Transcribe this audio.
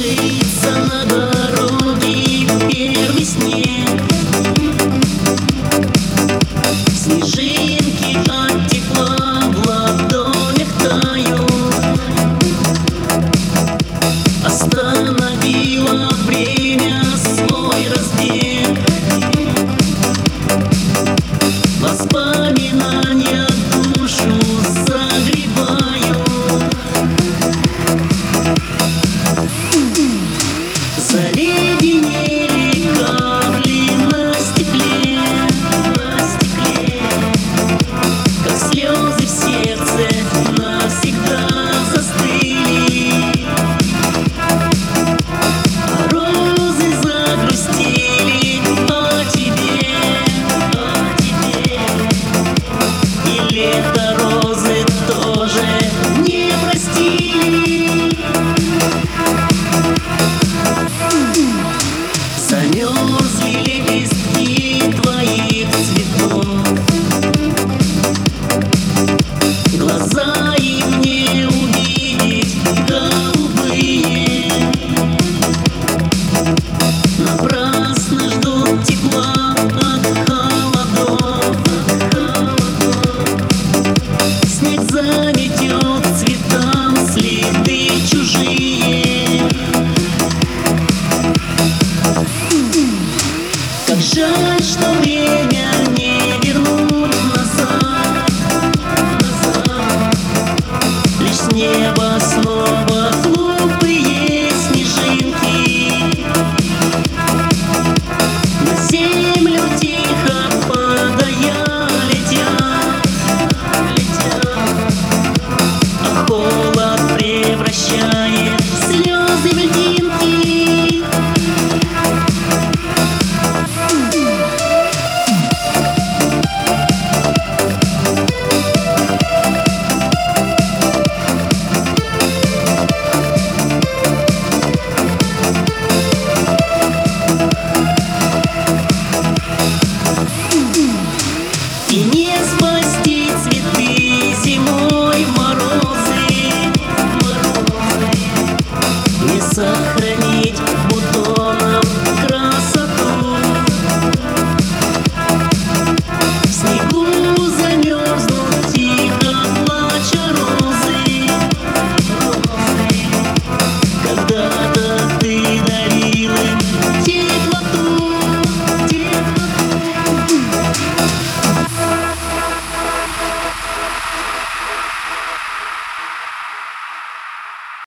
ложится на дороге первый снег. Снежинки от тепла в ладонях тают. Остановило время свой разбег. Воспоминания душу согревают. Заледенели капли на стекле, как слезы в сердце навсегда застыли. А розы загрустили о тебе, и лето розы тоже не простили. Замерзли лепестки твоих цветов, глаза им не увидеть голубые. Напрасно ждут тепла от холодов. Снег заметет цветам следы чужие. Как жаль, что время не вернуть назад. Лишь с неба снова глупые снежинки. На землю тихо падая летят, а холод превращает слезы в льдинки. И не спасти цветы зимой морозы, не сохранить